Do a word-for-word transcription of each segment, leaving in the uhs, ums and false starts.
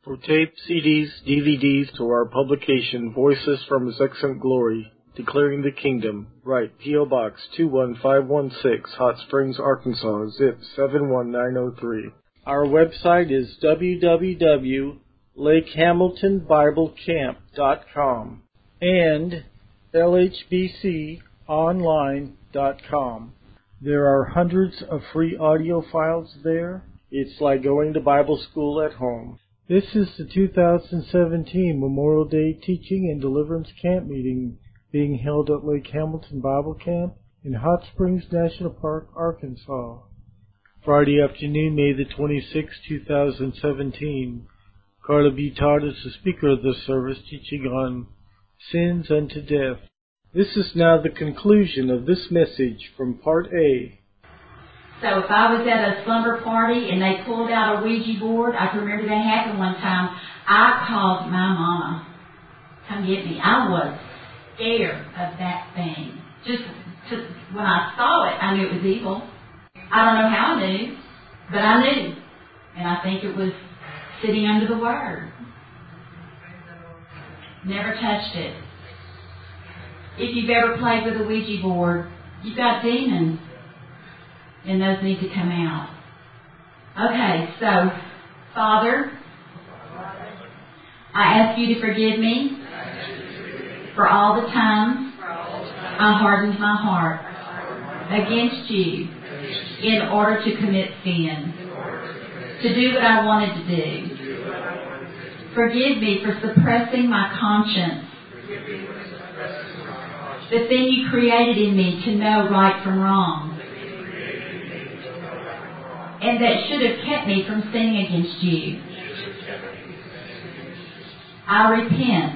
For tape, C Ds, D V Ds, to our publication, Voices from His Excellent Glory, Declaring the Kingdom, write P O Box two one five one six, Hot Springs, Arkansas, zip seven one nine zero three. Our website is w w w dot lake hamilton bible camp dot com and l h b c online dot com. There are hundreds of free audio files there. It's like going to Bible school at home. This is the two thousand seventeen Memorial Day Teaching and Deliverance Camp Meeting being held at Lake Hamilton Bible Camp in Hot Springs National Park, Arkansas. Friday afternoon, May the twenty-sixth, two thousand seventeen. Carla B. Todd is the speaker of the service, teaching on sins unto death. This is now the conclusion of this message from Part A. So if I was at a slumber party and they pulled out a Ouija board, I can remember that happened one time, I called my mama, come get me. I was scared of that thing. Just to, when I saw it, I knew it was evil. I don't know how I knew, but I knew. And I think it was sitting under the Word. Never touched it. If you've ever played with a Ouija board, you've got demons. And those need to come out. Okay, so, Father, I ask you to forgive me for all the times I hardened my heart against you in order to commit sin, to do what I wanted to do. Forgive me for suppressing my conscience, the thing you created in me to know right from wrong, and that should have kept me from sinning against you. I repent.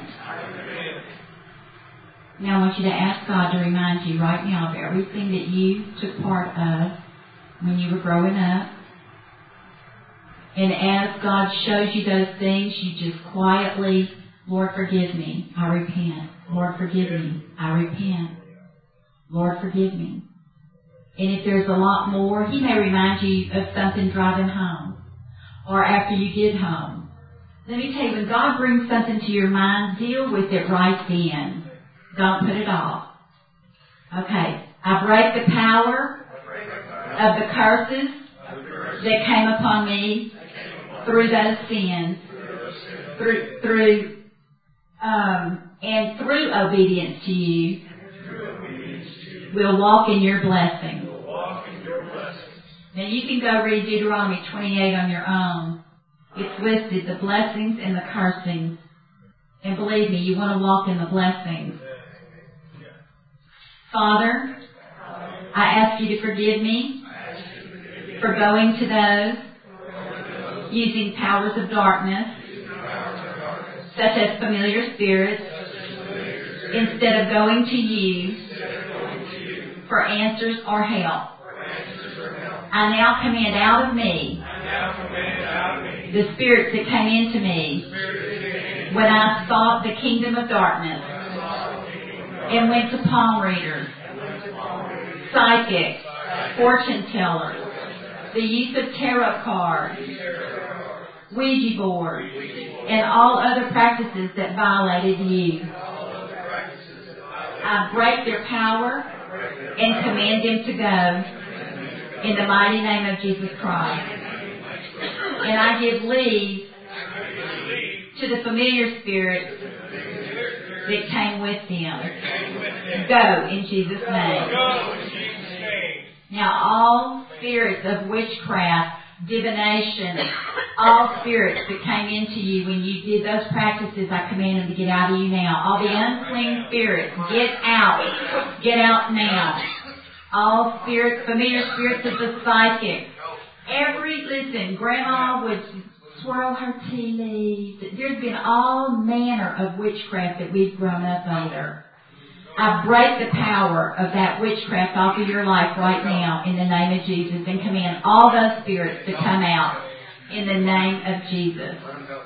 Now I want you to ask God to remind you right now of everything that you took part of when you were growing up. And as God shows you those things, you just quietly, Lord, forgive me. I repent. Lord, forgive me. I repent. Lord, forgive me. And if there's a lot more, He may remind you of something driving home or after you get home. Let me tell you, when God brings something to your mind, deal with it right then. Don't put it off. Okay, I break the power of the curses that came upon me through those sins, through, through um, and through obedience to you. We'll walk in your blessing. Now you can go read Deuteronomy twenty-eight on your own. It's listed, the blessings and the cursings. And believe me, you want to walk in the blessings. Father, I ask you to forgive me for going to those using powers of darkness, such as familiar spirits, instead of going to you for answers or help. I now command out of me the spirits that came into me when I sought the kingdom of darkness and went to palm readers, psychics, fortune tellers, the use of tarot cards, Ouija boards, and all other practices that violated you. I break their power and command them to go in the mighty name of Jesus Christ. And I give leave to the familiar spirits that came with them. Go in Jesus' name. Now all spirits of witchcraft, divination, all spirits that came into you when you did those practices, I command them to get out of you now. All the unclean spirits, get out. Get out now. All spirits, familiar spirits of the psychic. Every, listen, Grandma would swirl her tea leaves. There's been all manner of witchcraft that we've grown up under. I break the power of that witchcraft off of your life right now in the name of Jesus and command all those spirits to come out in the name of Jesus.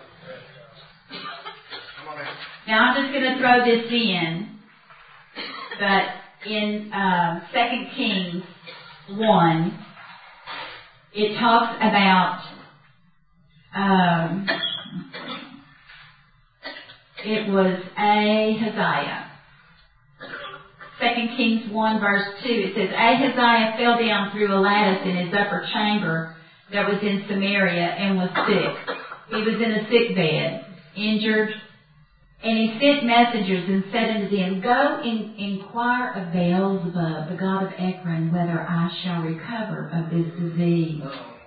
Now I'm just going to throw this in, but in uh, Second Kings one, it talks about um, It was Ahaziah. Second Kings one verse two, it says, Ahaziah fell down through a lattice in his upper chamber that was in Samaria and was sick. He was in a sick bed, injured, and he sent messengers and said unto them, Go and inquire of Beelzebub, the god of Ekron, whether I shall recover of this disease.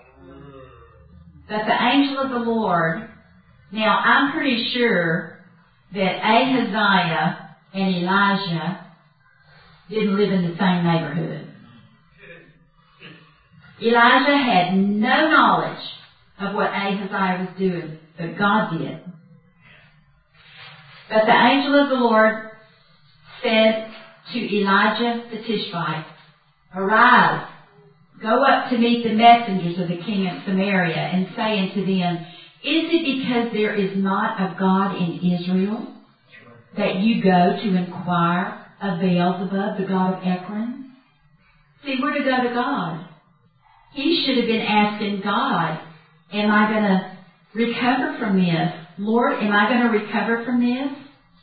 But the angel of the Lord, now I'm pretty sure that Ahaziah and Elijah didn't live in the same neighborhood. Elijah had no knowledge of what Ahaziah was doing, but God did. But the angel of the Lord said to Elijah the Tishbite, Arise, go up to meet the messengers of the king of Samaria, and say unto them, Is it because there is not a God in Israel that you go to inquire of Beelzebub, the god of Ekron? See, we're to go to God. He should have been asking God, Am I going to recover from this? Lord, am I going to recover from this?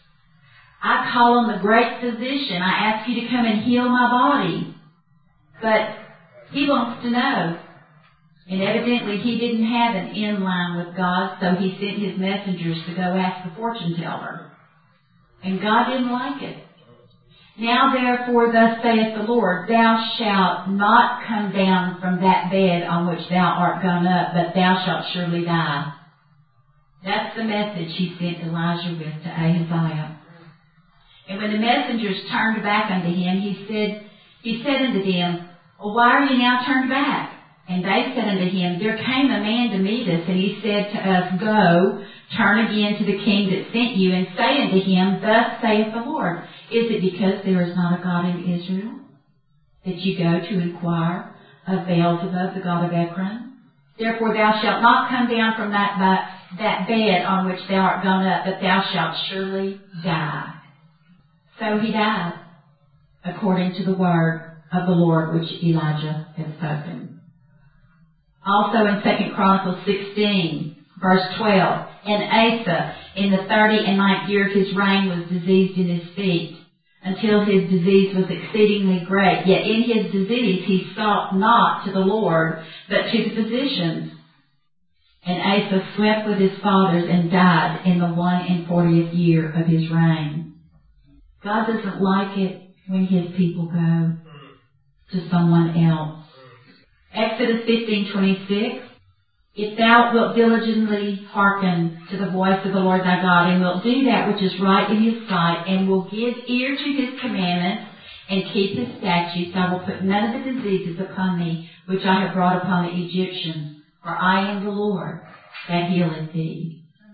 I call on the great physician. I ask you to come and heal my body. But he wants to know. And evidently he didn't have an in line with God, so he sent his messengers to go ask the fortune teller. And God didn't like it. Now therefore thus saith the Lord, Thou shalt not come down from that bed on which thou art gone up, but thou shalt surely die. That's the message he sent Elijah with to Ahaziah. And when the messengers turned back unto him, he said, he said unto them, Well, why are you now turned back? And they said unto him, There came a man to meet us, and he said to us, Go, turn again to the king that sent you, and say unto him, Thus saith the Lord, Is it because there is not a God in Israel that you go to inquire of Beelzebub, the god of Ekron? Therefore thou shalt not come down from that, that, that bed on which thou art gone up, but thou shalt surely die. So he died, according to the word of the Lord which Elijah had spoken. Also in Second Chronicles sixteen, verse twelve, And Asa, in the thirty and ninth year of his reign, was diseased in his feet, until his disease was exceedingly great. Yet in his disease he sought not to the Lord, but to the physicians. And Asa slept with his fathers and died in the one and fortieth year of his reign. God doesn't like it when his people go to someone else. Exodus fifteen twenty-six, If thou wilt diligently hearken to the voice of the Lord thy God, and wilt do that which is right in his sight, and will give ear to his commandments, and keep his statutes, I will put none of the diseases upon thee, which I have brought upon the Egyptians, for I am the Lord that healeth thee.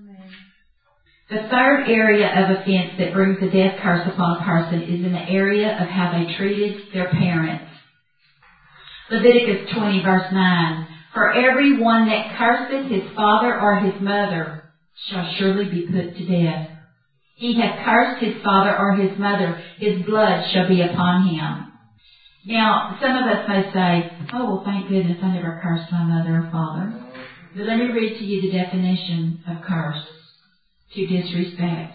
The third area of offense that brings a death curse upon a person is in the area of how they treated their parents. Leviticus twenty verse nine, For every one that curseth his father or his mother shall surely be put to death. He hath cursed his father or his mother, his blood shall be upon him. Now, some of us may say, Oh, well, thank goodness I never cursed my mother or father. But let me read to you the definition of curse. To disrespect.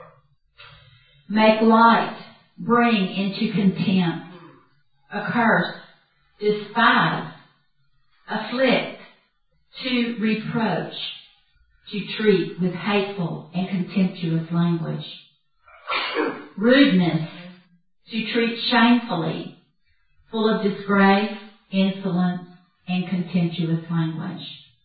Make light, bring into contempt, accurse, despise, afflict, to reproach, to treat with hateful and contemptuous language. Rudeness, to treat shamefully, full of disgrace, insolence, and contemptuous language.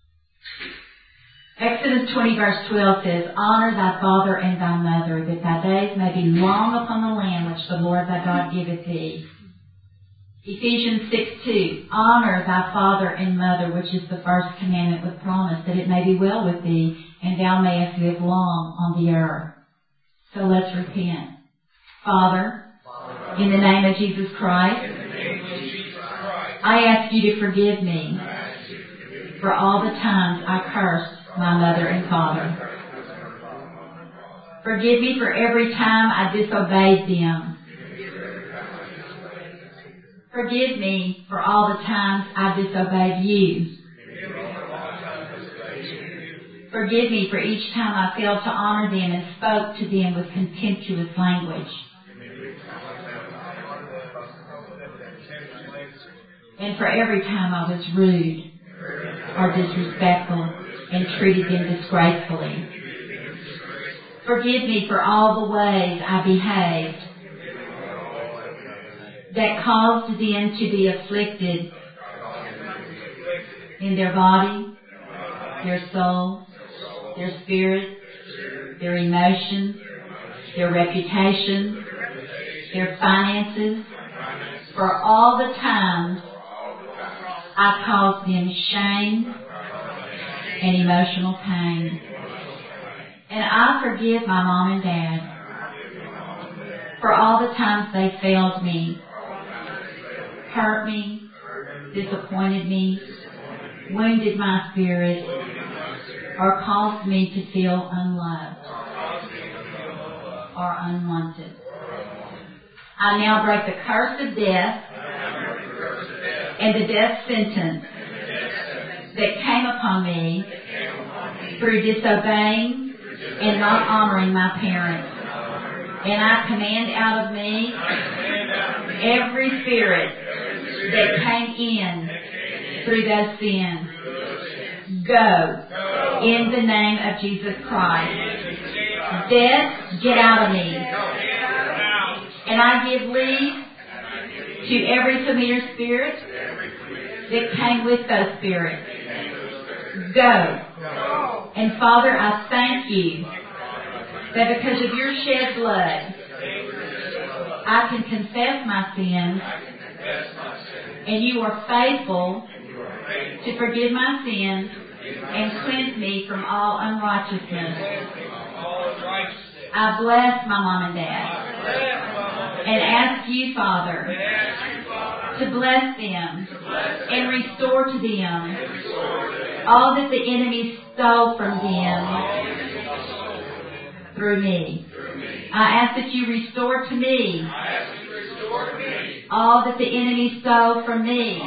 Exodus twenty verse twelve says, Honor thy father and thy mother, that thy days may be long upon the land which the Lord thy God giveth thee. Ephesians six two, Honor thy father and mother, which is the first commandment with promise, that it may be well with thee, and thou mayest live long on the earth. So let's repent. Father, in the name of Jesus Christ, I ask you to forgive me for all the times I cursed my mother and father. Forgive me for every time I disobeyed them. Forgive me for all the times I disobeyed you. Forgive me for each time I failed to honor them and spoke to them with contemptuous language. And for every time I was rude or disrespectful and treated them disgracefully. Forgive me for all the ways I behaved that caused them to be afflicted in their body, their soul, their spirit, their emotions, their reputation, their finances, for all the times I caused them shame and emotional pain. And I forgive my mom and dad for all the times they failed me, hurt me, disappointed me, wounded my spirit, or caused me to feel unloved or unwanted. I now break the curse of death and the death sentence that came upon me through disobeying and not honoring my parents. And I command out of me every spirit that came in through those sins. Go in the name of Jesus Christ. Death, get out of me. And I give leave to every familiar spirit that came with those spirits. Go. And Father, I thank you that because of your shed blood, I can confess my sins, and you are faithful to forgive my sins and cleanse me from all unrighteousness. I bless my mom and dad and ask you, Father, to bless them and restore to them all that the enemy stole from them through me. I ask that you restore to me all that the enemy stole from me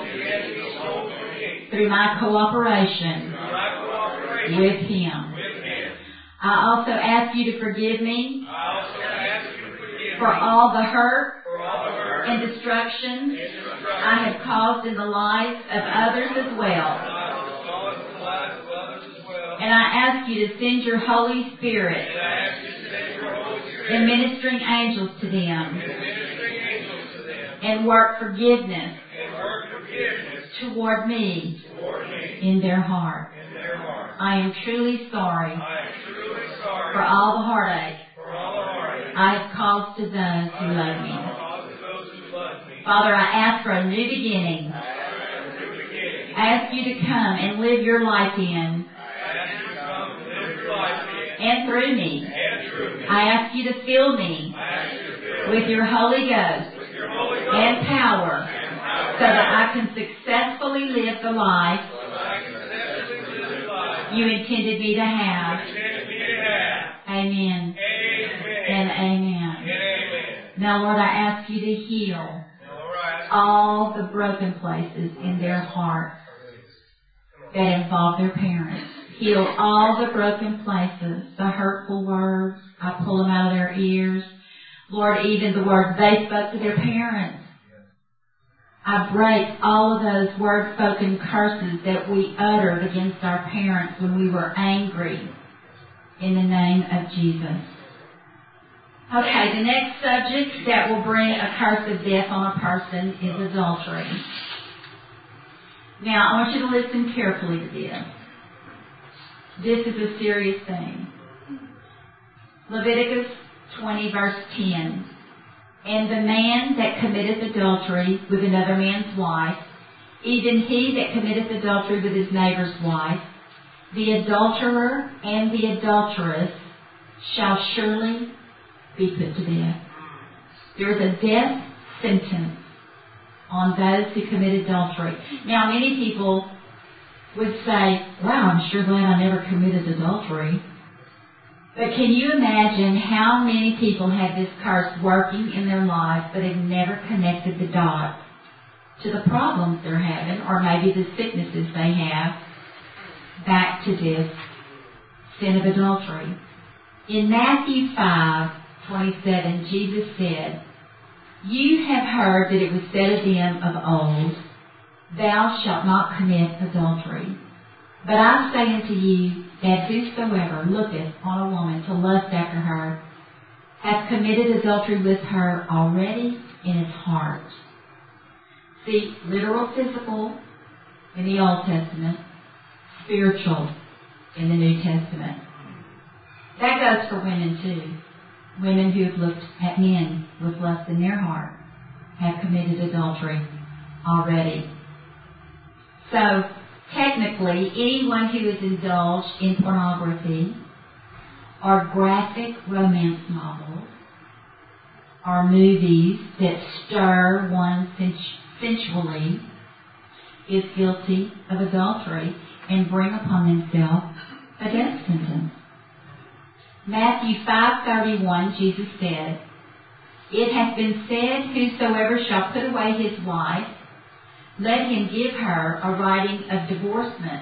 through my cooperation with him. I also ask you to forgive me for all the hurt and destruction I have caused in the lives of others as well. And I ask you to send your Holy Spirit and ministering angels to them and work forgiveness toward me in their heart. I am truly sorry for all the heartache I have caused to those who love me. Father, I ask for a new beginning. I ask you to come and live your life in and through me. I ask you to fill me with your Holy Ghost and power so that I can successfully live the life you intended me to have. Amen. And amen. Now, Lord, I ask you to heal all the broken places in their hearts that involve their parents. Heal all the broken places, the hurtful words. I pull them out of their ears. Lord, even the words they spoke to their parents. I break all of those word-spoken curses that we uttered against our parents when we were angry in the name of Jesus. Okay, the next subject that will bring a curse of death on a person is adultery. Now, I want you to listen carefully to this. This is a serious thing. Leviticus twenty, verse ten. And the man that committeth adultery with another man's wife, even he that committeth adultery with his neighbor's wife, the adulterer and the adulteress shall surely be put to death. There is a death sentence on those who commit adultery. Now, many people would say, wow, I'm sure glad I never committed adultery. But can you imagine how many people have this curse working in their lives but have never connected the dots to the problems they're having, or maybe the sicknesses they have, back to this sin of adultery. In Matthew five twenty-seven, Jesus said, "You have heard that it was said of them of old, Thou shalt not commit adultery. But I say unto you that whosoever looketh on a woman to lust after her hath committed adultery with her already in his heart." See, literal physical in the Old Testament, spiritual in the New Testament. That goes for women too. Women who have looked at men with lust in their heart have committed adultery already. So, technically, anyone who is indulged in pornography or graphic romance novels or movies that stir one sensually is guilty of adultery and bring upon themselves a death sentence. Matthew five thirty-one, Jesus said, "It hath been said, whosoever shall put away his wife, let him give her a writing of divorcement."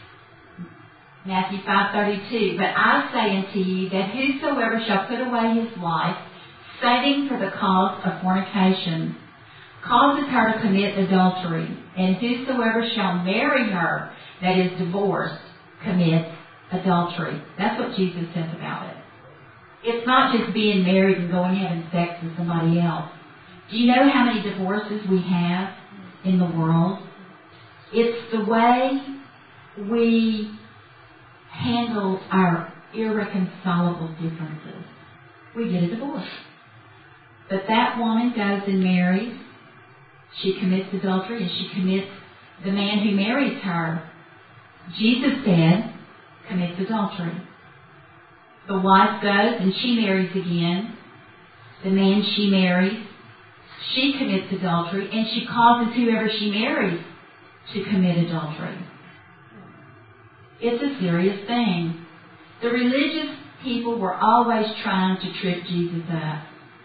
Matthew five thirty-two, "But I say unto you that whosoever shall put away his wife, saving for the cause of fornication, causes her to commit adultery, and whosoever shall marry her that is divorced commits adultery." That's what Jesus says about it. It's not just being married and going having sex with somebody else. Do you know how many divorces we have in the world? It's the way we handle our irreconcilable differences. We get a divorce. But that woman goes and marries. She commits adultery, and she commits the man who marries her. Jesus said, commits adultery. The wife goes and she marries again. The man she marries, she commits adultery, and she causes whoever she marries to commit adultery. It's a serious thing. The religious people were always trying to trip Jesus up.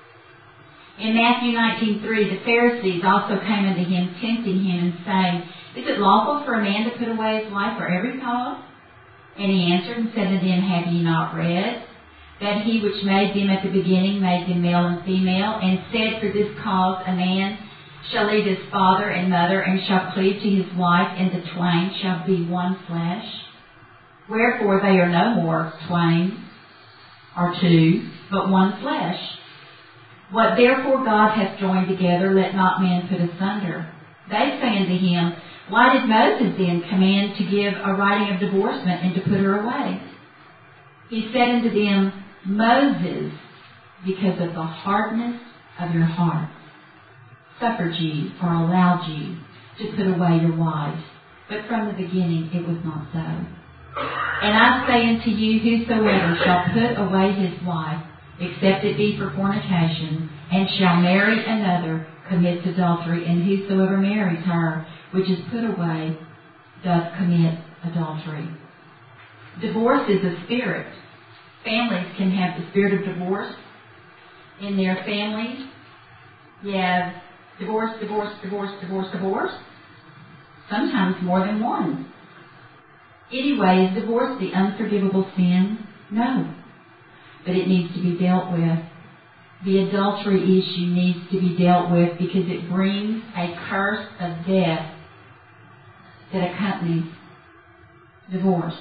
In Matthew nineteen three, the Pharisees also came unto him, tempting him, and saying, "Is it lawful for a man to put away his wife for every cause?" And he answered and said to them, "Have ye not read that he which made them at the beginning made them male and female, and said, For this cause a man shall leave his father and mother, and shall cleave to his wife, and the twain shall be one flesh? Wherefore they are no more twain or two, but one flesh. What therefore God hath joined together, let not man put asunder." They say unto him, "Why did Moses then command to give a writing of divorcement and to put her away?" He said unto them, "Moses, because of the hardness of your heart, suffered you or allowed you to put away your wives. But from the beginning it was not so. And I say unto you, whosoever shall put away his wife, except it be for fornication, and shall marry another, commits adultery, and whosoever marries her, which is put away, does commit adultery." Divorce is a spirit. Families can have the spirit of divorce in their families. You have divorce, divorce, divorce, divorce, divorce. Sometimes more than one. Anyway, is divorce the unforgivable sin? No. But it needs to be dealt with. The adultery issue needs to be dealt with because it brings a curse of death that accompanies divorce.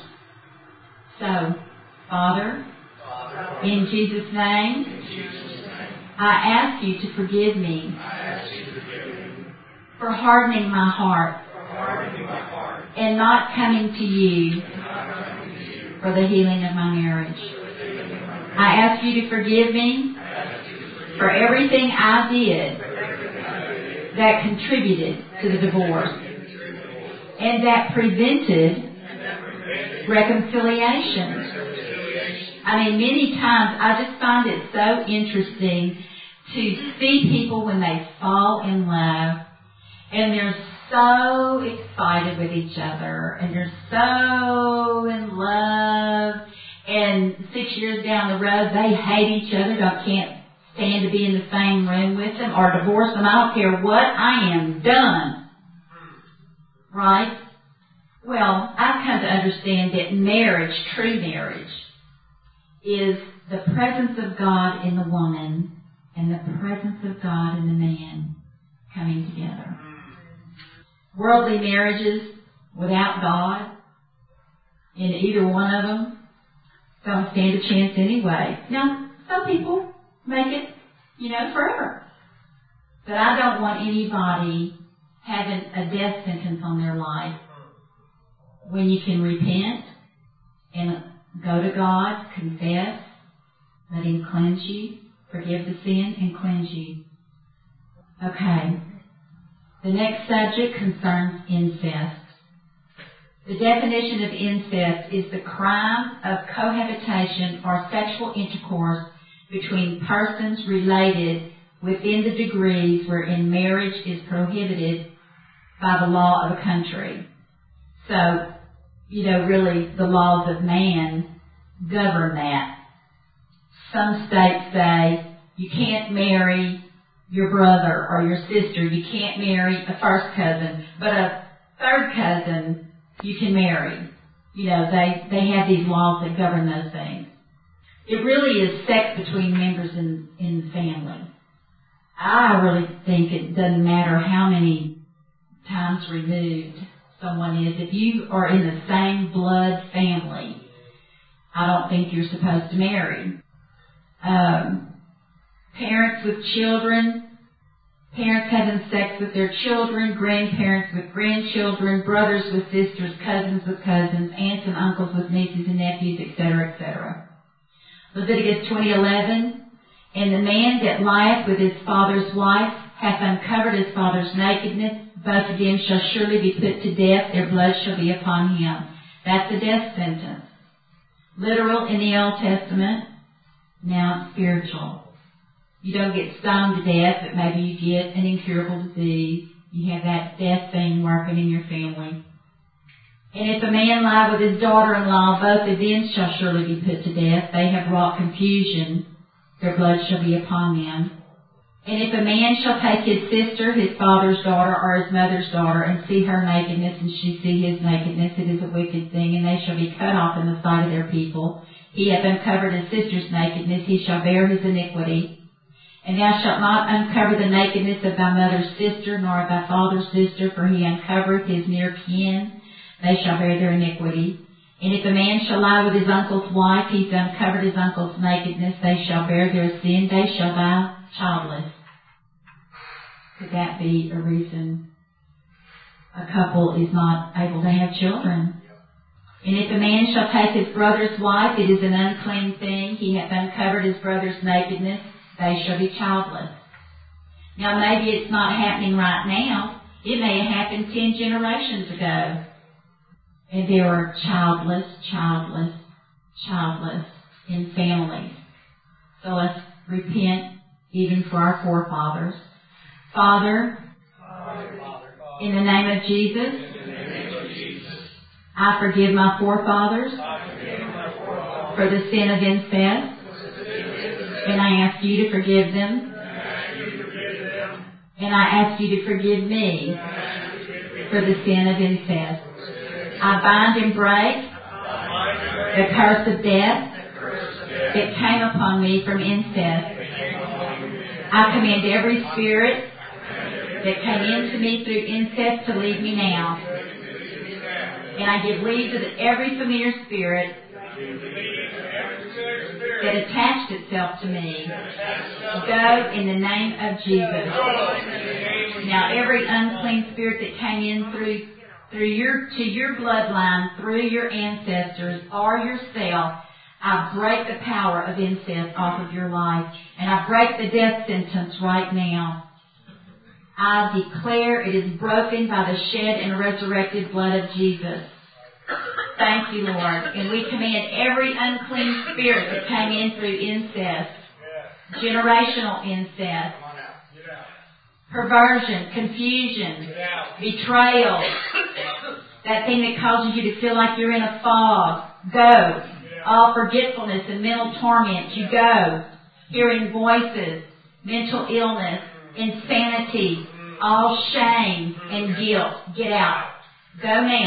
So, Father, Father in Jesus' name, in Jesus' name, I ask you to forgive me, to forgive me for hardening my heart, hardening my heart and not coming to you, coming to you for the healing of my marriage. I ask you to forgive me for everything I did that contributed to the divorce and that prevented reconciliation. I mean, many times I just find it so interesting to see people when they fall in love and they're so excited with each other and they're so in love, and six years down the road they hate each other, don't can't stand to be in the same room with them, or divorce them. I don't care what, I am done. Right? Well, I've come to understand that marriage, true marriage, is the presence of God in the woman and the presence of God in the man coming together. Worldly marriages without God in either one of them don't stand a chance anyway. Now, some people make it, you know, forever. But I don't want anybody having a death sentence on their life when you can repent and go to God, confess, let Him cleanse you, forgive the sin, and cleanse you. Okay. The next subject concerns incest. The definition of incest is the crime of cohabitation or sexual intercourse between persons related within the degrees wherein marriage is prohibited by the law of a country. So, you know, really the laws of man govern that. Some states say you can't marry your brother or your sister. You can't marry a first cousin, but a third cousin you can marry. You know, they, they have these laws that govern those things. It really is sex between members in, in the family. I really think it doesn't matter how many times removed someone is. If you are in the same blood family, I don't think you're supposed to marry. Um, parents with children, parents having sex with their children, grandparents with grandchildren, brothers with sisters, cousins with cousins, aunts and uncles with nieces and nephews, et cetera, et cetera. Leviticus twenty eleven, and the man that lieth with his father's wife hath uncovered his father's nakedness. Both of them shall surely be put to death. Their blood shall be upon him. That's a death sentence. Literal in the Old Testament. Now it's spiritual. You don't get stoned to death, but maybe you get an incurable disease. You have that death thing working in your family. And if a man lie with his daughter-in-law, both of them shall surely be put to death. They have wrought confusion. Their blood shall be upon them. And if a man shall take his sister, his father's daughter, or his mother's daughter, and see her nakedness, and she see his nakedness, it is a wicked thing, and they shall be cut off in the sight of their people. He hath uncovered his sister's nakedness, he shall bear his iniquity. And thou shalt not uncover the nakedness of thy mother's sister, nor of thy father's sister, for he uncovereth his near kin. They shall bear their iniquity. And if a man shall lie with his uncle's wife, he's uncovered his uncle's nakedness. They shall bear their sin. They shall die childless. Could that be a reason a couple is not able to have children? And if a man shall take his brother's wife, it is an unclean thing. He hath uncovered his brother's nakedness. They shall be childless. Now maybe it's not happening right now. It may have happened ten generations ago. And there are childless, childless, childless in families. So let's repent even for our forefathers. Father, in the name of Jesus, I forgive my forefathers for the sin of incest. And I ask you to forgive them. And I ask you to forgive me for the sin of incest. I bind and break the curse of death that came upon me from incest. I command every spirit that came into me through incest to leave me now. And I give leave to the, every familiar spirit that attached itself to me. Go in the name of Jesus. Now every unclean spirit that came in through through your to your bloodline, through your ancestors or yourself, I break the power of incest off of your life. And I break the death sentence right now. I declare it is broken by the shed and resurrected blood of Jesus. Thank you, Lord. And we command every unclean spirit that came in through incest, generational incest, perversion, confusion, betrayal, that thing that causes you to feel like you're in a fog, go. All forgetfulness and mental torment, you go. Hearing voices, mental illness, insanity, all shame and guilt, get out. Go now.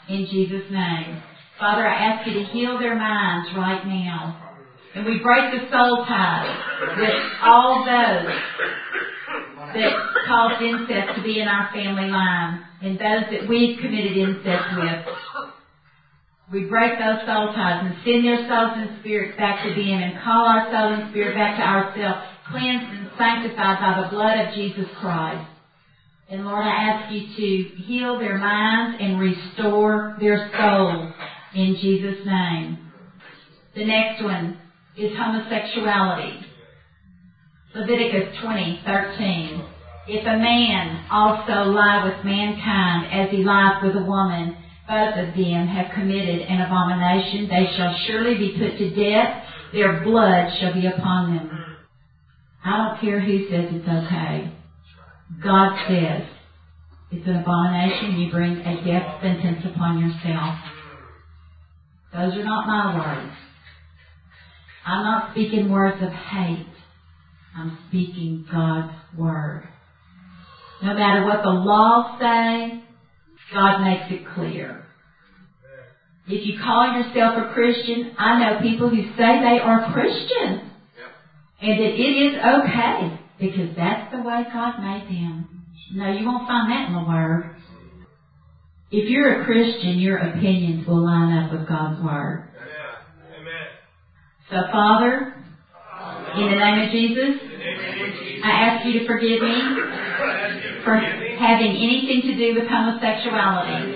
in Jesus' name. Father, I ask you to heal their minds right now. And we break the soul ties with all those that caused incest to be in our family line and those that we've committed incest with. We break those soul ties and send their souls and spirits back to them and call our soul and spirit back to ourselves, cleansed and sanctified by the blood of Jesus Christ. And Lord, I ask you to heal their minds and restore their souls in Jesus' name. The next one is homosexuality. Leviticus twenty thirteen. If a man also lie with mankind as he lieth with a woman, both of them have committed an abomination. They shall surely be put to death. Their blood shall be upon them. I don't care who says it's okay. God says it's an abomination. You bring a death sentence upon yourself. Those are not my words. I'm not speaking words of hate. I'm speaking God's word. No matter what the laws say, God makes it clear. If you call yourself a Christian, I know people who say they are Christians. And that it is okay, because that's the way God made them. No, you won't find that in the Word. If you're a Christian, your opinions will line up with God's Word. Amen. So, Father, in the name of Jesus, I ask you to forgive me for having anything to do with homosexuality,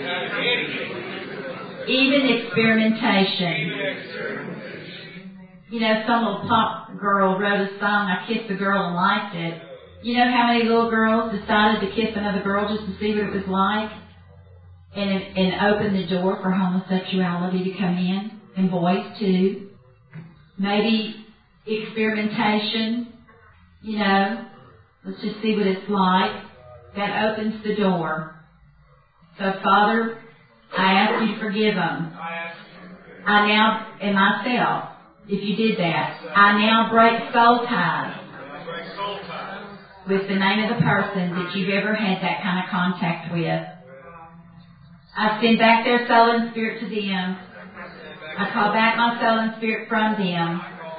even experimentation. You know, some little pop girl wrote a song, I Kissed a Girl and Liked It. You know how many little girls decided to kiss another girl just to see what it was like? And, and open the door for homosexuality to come in, and boys too. Maybe experimentation, you know, let's just see what it's like. That opens the door. So, Father, I ask you to forgive them. I now, and myself, if you did that, I now break soul ties with the name of the person that you've ever had that kind of contact with. I send back their soul and spirit to them. I call back my soul and spirit from them.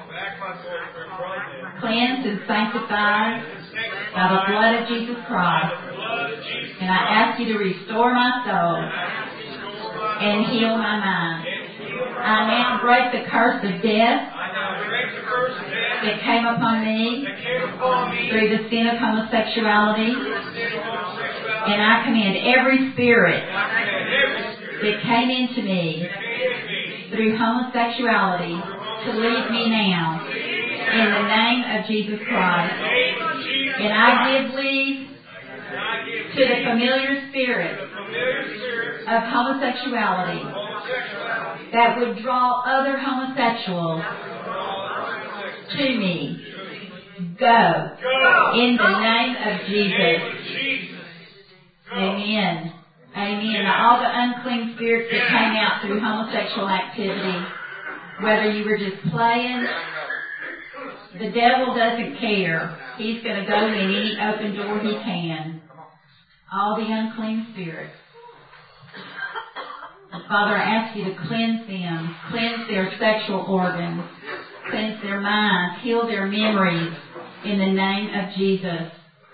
Cleansed and sanctified by the blood of Jesus Christ. And I ask you to restore my soul and heal my mind. I now break the curse of death that came upon me through the sin of homosexuality. And I command every spirit that came into me through homosexuality to leave me now in the name of Jesus Christ. And I give leave to the familiar spirit of homosexuality that would draw other homosexuals to me. Go in the name of Jesus. Amen. Amen. Now, all the unclean spirits that came out through homosexual activity, whether you were just playing, the devil doesn't care. He's going to go in any open door he can. All the unclean spirits. Father, I ask you to cleanse them, cleanse their sexual organs, cleanse their minds, heal their memories in the name of Jesus.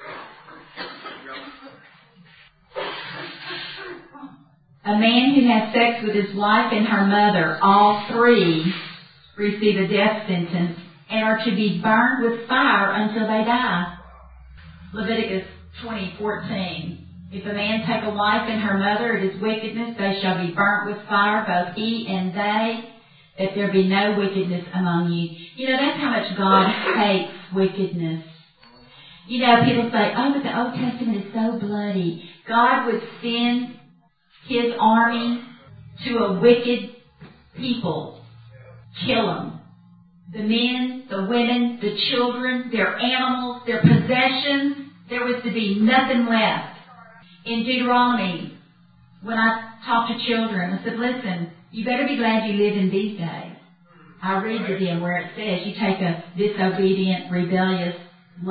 A man who has sex with his wife and her mother, all three receive a death sentence and are to be burned with fire until they die. Leviticus twenty fourteen. If a man take a wife and her mother at his wickedness, they shall be burnt with fire, both he and they, that there be no wickedness among you. You know, that's how much God hates wickedness. You know, people say, oh, but the Old Testament is so bloody. God would send His army to a wicked people, kill them. The men, the women, the children, their animals, their possessions, there was to be nothing left. In Deuteronomy, when I talk to children, I said, listen, you better be glad you live in these days. I read to them where it says you take a disobedient, rebellious,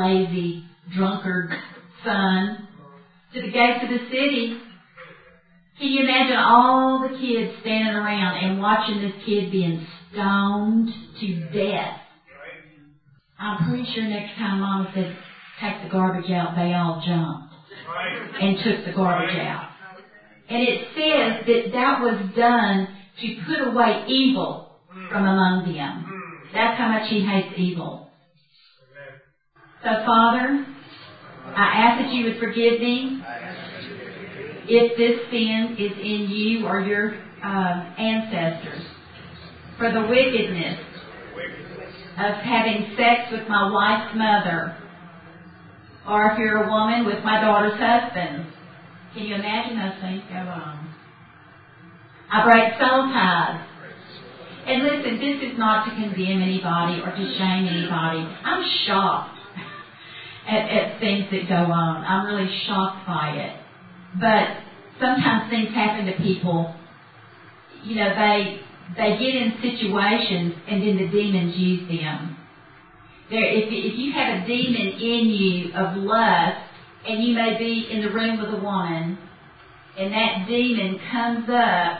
lazy, drunkard son to the gates of the city Can you imagine all the kids standing around and watching this kid being stoned to death? I'm pretty sure next time Mama said, take the garbage out, they all jumped and took the garbage out. And it says that that was done to put away evil from among them. That's how much He hates evil. So, Father, I ask that You would forgive me if this sin is in You or Your uh, ancestors, for the wickedness of having sex with my wife's mother, or if you're a woman, with my daughter's husband. Can you imagine those things go on? I break soul ties. And listen, this is not to condemn anybody or to shame anybody. I'm shocked at, at things that go on. I'm really shocked by it. But sometimes things happen to people. You know, they they get in situations and then the demons use them. There, if, if you have a demon in you of lust, and you may be in the room with a woman, and that demon comes up,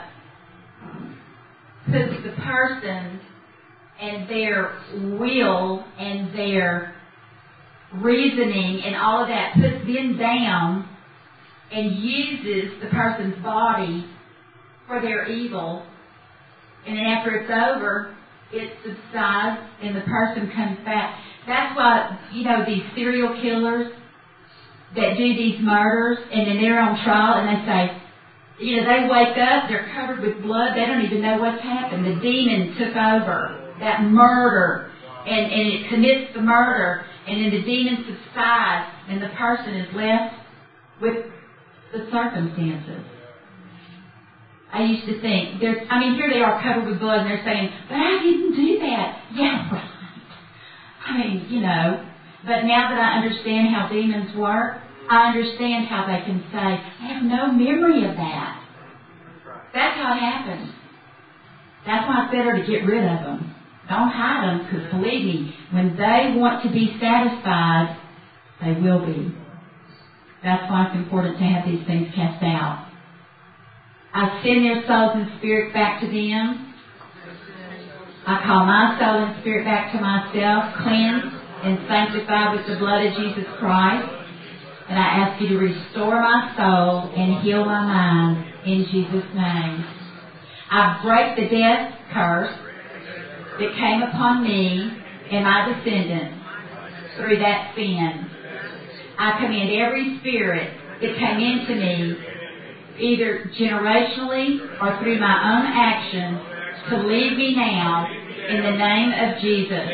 puts the person and their will and their reasoning and all of that, puts them down and uses the person's body for their evil. And then after it's over, it subsides and the person comes back. That's why, you know, these serial killers that do these murders, and then they're on trial and they say, you know, they wake up, they're covered with blood, they don't even know what's happened. The demon took over that murder, and, and it commits the murder, and then the demon subsides, and the person is left with the circumstances. I used to think, there's, I mean, here they are covered with blood, and they're saying, but I didn't do that. Yeah, right. I mean, you know, but now that I understand how demons work, I understand how they can say, I have no memory of that. That's how it happens. That's why it's better to get rid of them. Don't hide them, because believe me, when they want to be satisfied, they will be. That's why it's important to have these things cast out. I send their souls and spirits back to them. I call my soul and spirit back to myself, cleansed and sanctified with the blood of Jesus Christ. And I ask You to restore my soul and heal my mind in Jesus' name. I break the death curse that came upon me and my descendants through that sin. I command every spirit that came into me, either generationally or through my own actions, to leave me now in the name of Jesus.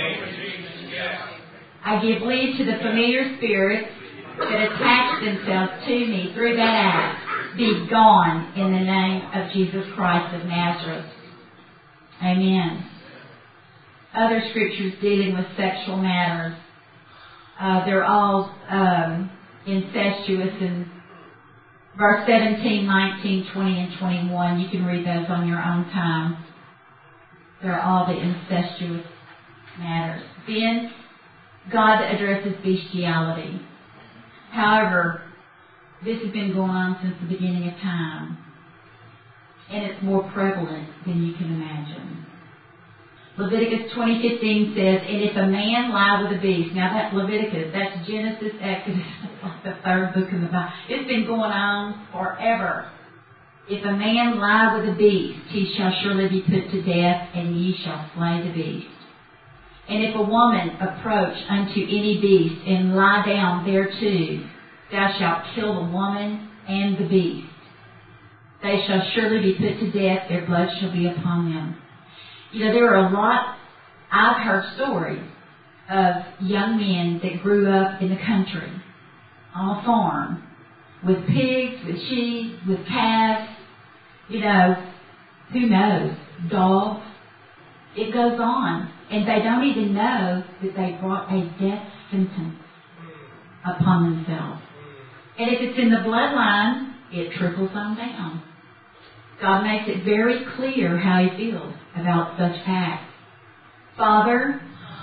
I give leave to the familiar spirits that attach themselves to me through that act. Be gone in the name of Jesus Christ of Nazareth. Amen. Other scriptures dealing with sexual matters. Uh, they're all um, incestuous in verse seventeen, nineteen, twenty, and twenty-one. You can read those on your own time. They're all the incestuous matters. Then God addresses bestiality. However, this has been going on since the beginning of time. And it's more prevalent than you can imagine. Leviticus twenty fifteen says, and if a man lie with a beast. Now that's Leviticus. That's Genesis, Exodus. It's like the third book in the Bible. It's been going on forever. If a man lie with a beast, he shall surely be put to death, and ye shall slay the beast. And if a woman approach unto any beast and lie down thereto, thou shalt kill the woman and the beast. They shall surely be put to death, their blood shall be upon them. You know, there are a lot, I've heard stories of young men that grew up in the country, on a farm, with pigs, with sheep, with calves, you know, who knows, dogs. It goes on. And they don't even know that they brought a death sentence upon themselves. And if it's in the bloodline, it trickles on down. God makes it very clear how He feels about such acts. Father,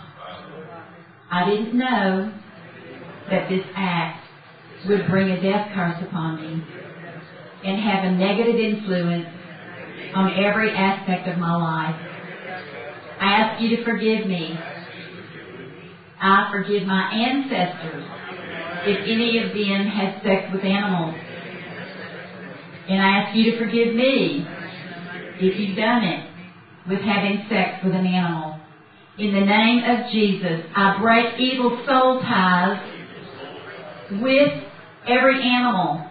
I didn't know that this act would bring a death curse upon me. and have a negative influence on every aspect of my life. I ask you to forgive me. I forgive my ancestors if any of them had sex with animals. And I ask you to forgive me if you've done it with having sex with an animal. In the name of Jesus, I break evil soul ties with every animal.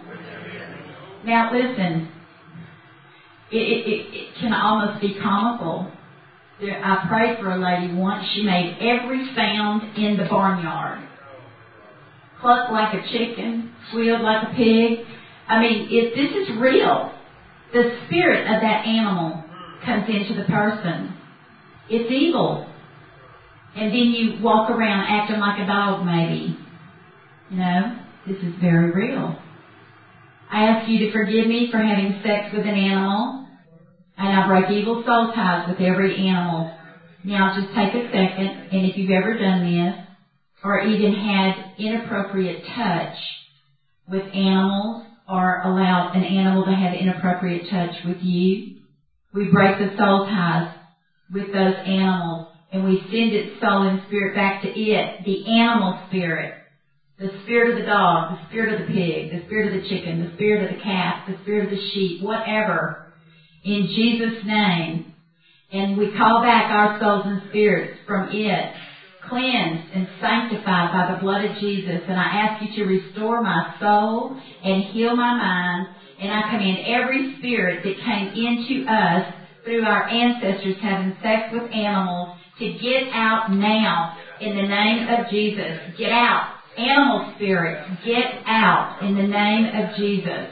Now listen, it, it, it, it can almost be comical. I prayed for a lady once. She made every sound in the barnyard. Clucked like a chicken, squealed like a pig. I mean, if this is real, the spirit of that animal comes into the person. It's evil. And then you walk around acting like a dog, maybe. You know, this is very real. I ask you to forgive me for having sex with an animal, and I break evil soul ties with every animal. Now just take a second, and if you've ever done this, or even had inappropriate touch with animals, or allowed an animal to have inappropriate touch with you, we break the soul ties with those animals, and we send its soul and spirit back to it, the animal spirit, the spirit of the dog, the spirit of the pig, the spirit of the chicken, the spirit of the calf, the spirit of the sheep, whatever, in Jesus' name. And we call back our souls and spirits from it, cleansed and sanctified by the blood of Jesus. And I ask you to restore my soul and heal my mind. And I command every spirit that came into us through our ancestors having sex with animals to get out now in the name of Jesus. Get out. Animal spirits, get out in the name of Jesus.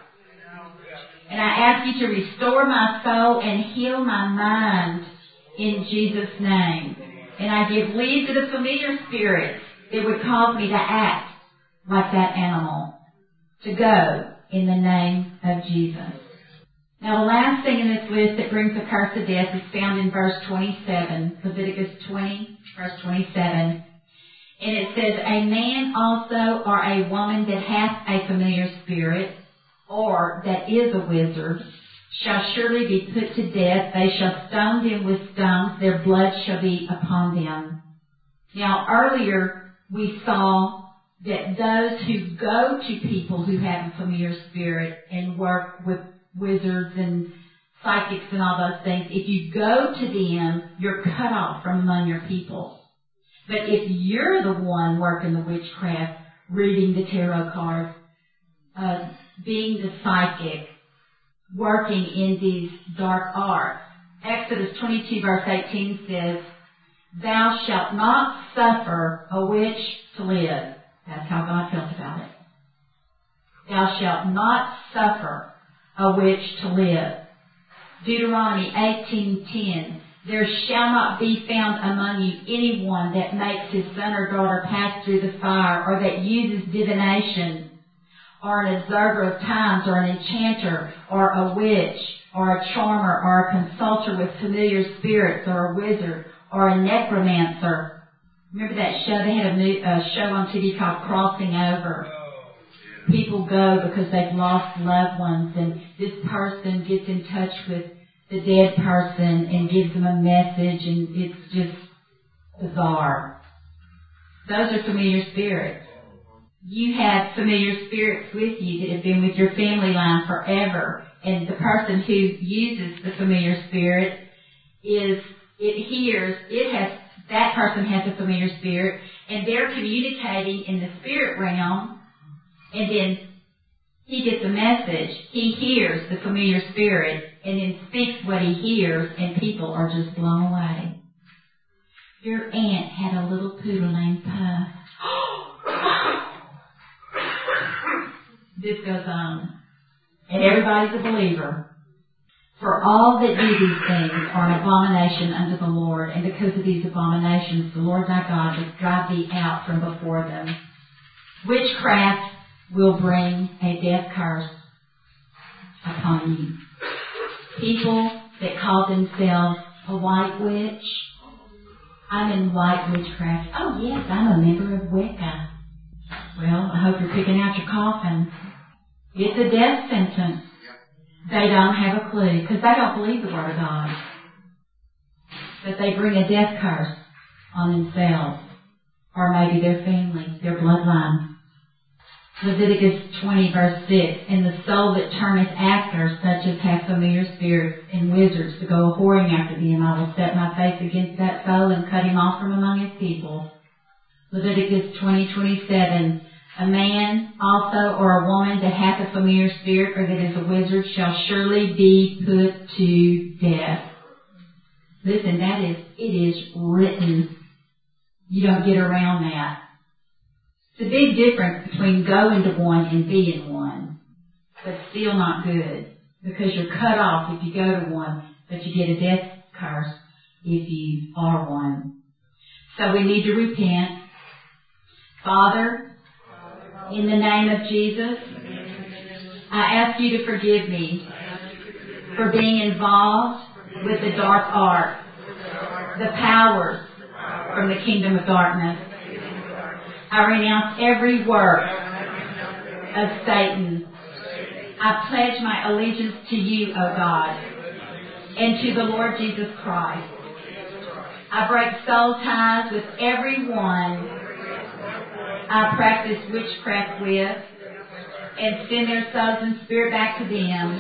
And I ask you to restore my soul and heal my mind in Jesus' name. And I give leave to the familiar spirits that would cause me to act like that animal, to go in the name of Jesus. Now the last thing in this list that brings the curse of death is found in verse twenty-seven, Leviticus twenty, verse twenty-seven. And it says, a man also or a woman that hath a familiar spirit, or that is a wizard, shall surely be put to death. They shall stone them with stones. Their blood shall be upon them. Now earlier we saw that those who go to people who have a familiar spirit and work with wizards and psychics and all those things, if you go to them, you're cut off from among your people. But if you're the one working the witchcraft, reading the tarot cards, uh, being the psychic, working in these dark arts, Exodus twenty-two verse eighteen says, thou shalt not suffer a witch to live. That's how God felt about it. Thou shalt not suffer a witch to live. Deuteronomy eighteen ten. There shall not be found among you anyone that makes his son or daughter pass through the fire, or that uses divination, or an observer of times, or an enchanter, or a witch, or a charmer, or a consulter with familiar spirits, or a wizard, or a necromancer. Remember that show? They had a, new, a show on T V called Crossing Over. People go because they've lost loved ones, and this person gets in touch with the dead person and gives them a message, and it's just bizarre. Those are familiar spirits. You have familiar spirits with you that have been with your family line forever, and the person who uses the familiar spirit is, it hears, it has, that person has a familiar spirit, and they're communicating in the spirit realm, and then he gets a message. He hears the familiar spirit and then speaks what he hears, and people are just blown away. Your aunt had a little poodle named Puff. This goes on. And everybody's a believer. For all that do these things are an abomination unto the Lord, and because of these abominations, the Lord thy God doth drive thee out from before them. Witchcraft will bring a death curse upon you. People that call themselves a white witch. I'm in white witchcraft. Oh yes, I'm a member of Wicca. Well, I hope you're picking out your coffin. It's a death sentence. they don't have a clue because they don't believe the Word of God. But they bring a death curse on themselves or maybe their family, their bloodline. Leviticus twenty verse six, and the soul that turneth after such as have familiar spirits and wizards to go a-whoring after them, I will set my face against that soul and cut him off from among his people. Leviticus twenty twenty-seven, a man also or a woman that hath a familiar spirit or that is a wizard shall surely be put to death. Listen, that is, it is written. You don't get around that. It's a big difference between going to one and being one, but still not good because you're cut off if you go to one, but you get a death curse if you are one. So we need to repent. Father, in the name of Jesus, I ask you to forgive me for being involved with the dark art, the powers from the kingdom of darkness. I renounce every work of Satan. I pledge my allegiance to you, O God, and to the Lord Jesus Christ. I break soul ties with everyone I practice witchcraft with and send their souls and spirit back to them.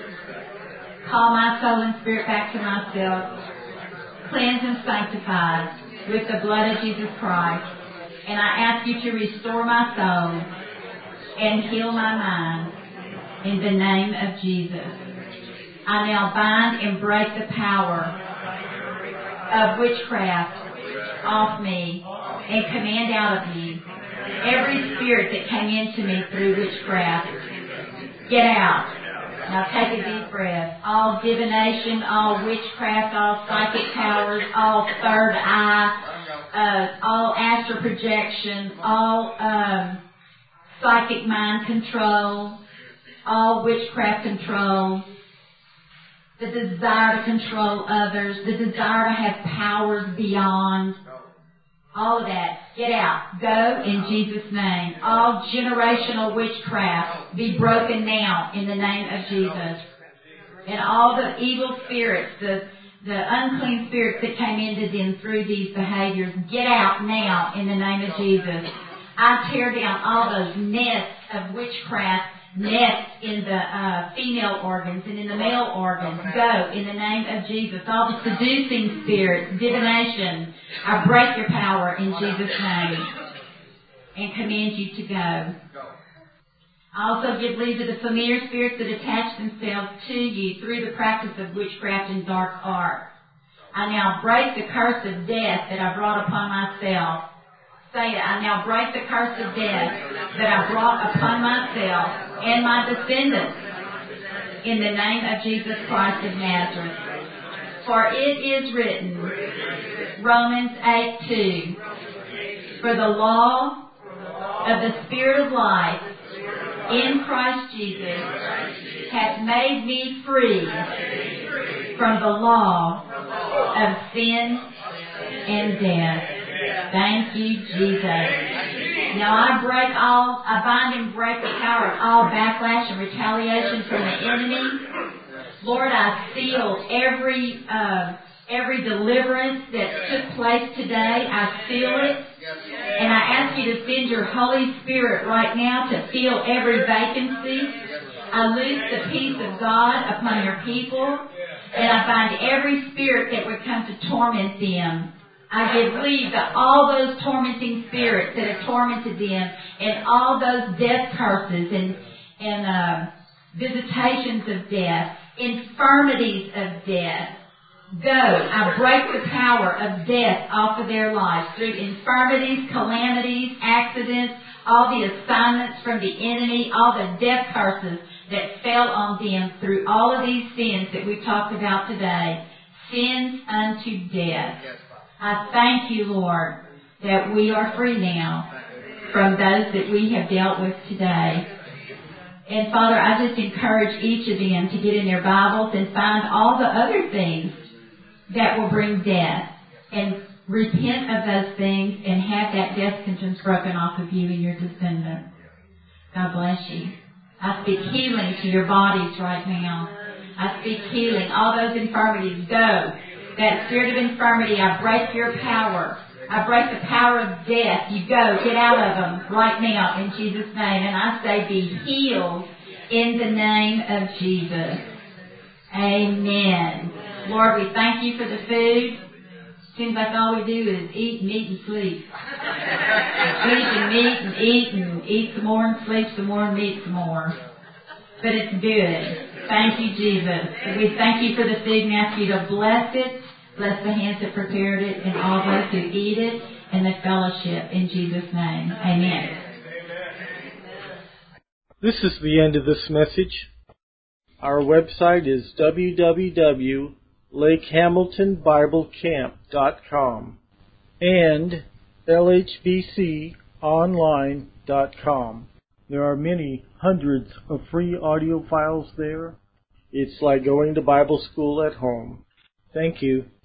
Call my soul and spirit back to myself. Cleanse and sanctify with the blood of Jesus Christ. And I ask you to restore my soul and heal my mind in the name of Jesus. I now bind and break the power of witchcraft off me and command out of me every spirit that came into me through witchcraft. Get out. Now take a deep breath. All divination, all witchcraft, all psychic powers, all third eye, uh, all astral projection, all um, psychic mind control, all witchcraft control, the desire to control others, the desire to have powers beyond, all of that. Get out. Go in Jesus' name. All generational witchcraft be broken now in the name of Jesus. And all the evil spirits, the, the unclean spirits that came into them through these behaviors, get out now in the name of Jesus. I tear down all those nests of witchcraft, nests in the uh, female organs and in the male organs. Go in the name of Jesus. All the seducing spirits, divination, I break your power in Jesus' name and command you to go. I also give leave to the familiar spirits that attach themselves to you through the practice of witchcraft and dark art. I now break the curse of death that I brought upon myself. Say it, I now break the curse of death that I brought upon myself and my descendants in the name of Jesus Christ of Nazareth. For it is written, Romans eight two, for the law of the Spirit of life in Christ Jesus hath made me free from the law of sin and death. Thank you, Jesus. Now I break all, I bind and break the power of all backlash and retaliation from the enemy. Lord, I seal every uh, every deliverance that took place today. I seal it. And I ask you to send your Holy Spirit right now to fill every vacancy. I loose the peace of God upon your people. And I bind every spirit that would come to torment them. I give leave to all those tormenting spirits that have tormented them and all those death curses and, and uh, visitations of death, infirmities of death. Go. I break the power of death off of their lives through infirmities, calamities, accidents, all the assignments from the enemy, all the death curses that fell on them through all of these sins that we've talked about today. Sins unto death. I thank you, Lord, that we are free now from those that we have dealt with today. And Father, I just encourage each of them to get in their Bibles and find all the other things that will bring death and repent of those things and have that death sentence broken off of you and your descendants. God bless you. I speak healing to your bodies right now. I speak healing. All those infirmities, go. That spirit of infirmity, I break your power. I break the power of death. You go. Get out of them right now in Jesus' name. And I say be healed in the name of Jesus. Amen. Lord, we thank you for the food. Seems like all we do is eat and eat and sleep. Sleep and eat and eat and eat some more and sleep some more and eat some more. But it's good. Thank you, Jesus. We thank you for the food and ask you to bless it. Bless the hands that prepared it and all those who eat it and the fellowship in Jesus' name. Amen. This is the end of this message. Our website is w w w dot lake hamilton bible camp dot com and l h b c online dot com. There are many hundreds of free audio files there. It's like going to Bible school at home. Thank you.